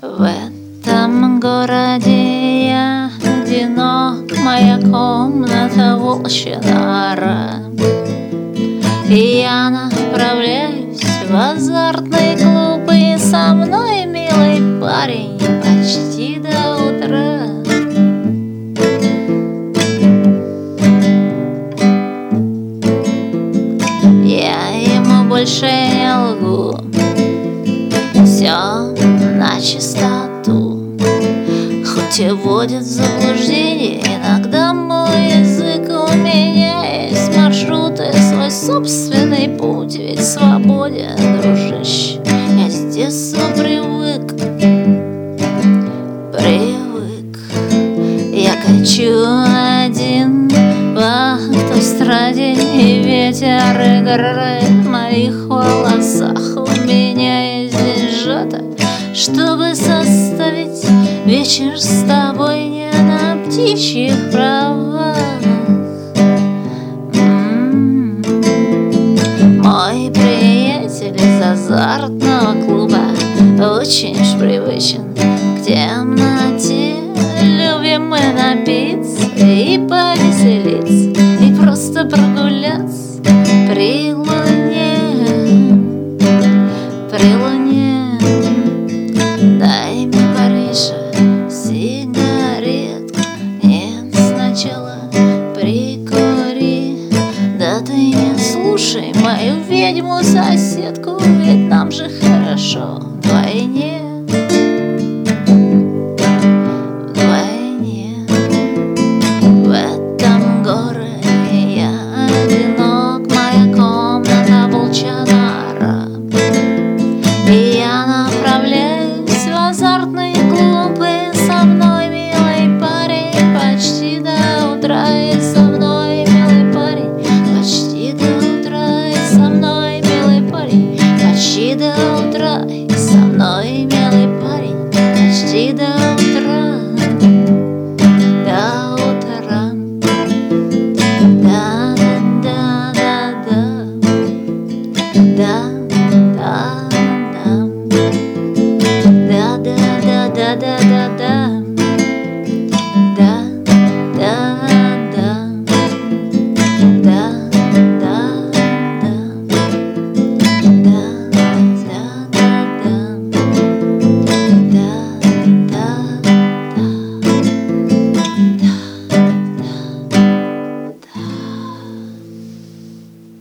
В этом городе я одинок, моя комната волчья нора. И я направляюсь в азартный клуб, и со мной милый парень почти до утра. Я ему больше не лгу, все начистоту, хоть и вводит в заблуждение иногда мой язык. У меня есть маршруты, свой собственный путь, ведь свободен, дружище, я с детства привык. Я качу один по автостраде, и ветер играет в моих волосах. У меня есть деньжата, чтобы составить вечер с тобой не на птичьих правах. Мой приятель из азартного клуба очень уж привычен к темноте. Любим мы напиться и повеселиться, и просто прогуляться при луне. При луне дай мне, Париша, сигаретку. Нет, сначала прикури. Да ты не слушай мою ведьму-соседку, ведь нам же хорошо вдвойне. В этом городе я одинок, моя комната волчья нора. И я направляюсь в азартный клуб, и со мной милый парень почти до утра. И со мной милый парень почти до утра. И со мной милый парень почти до утра. И со мной милый парень почти до утра. До утра. Да, да, да, да, да, да.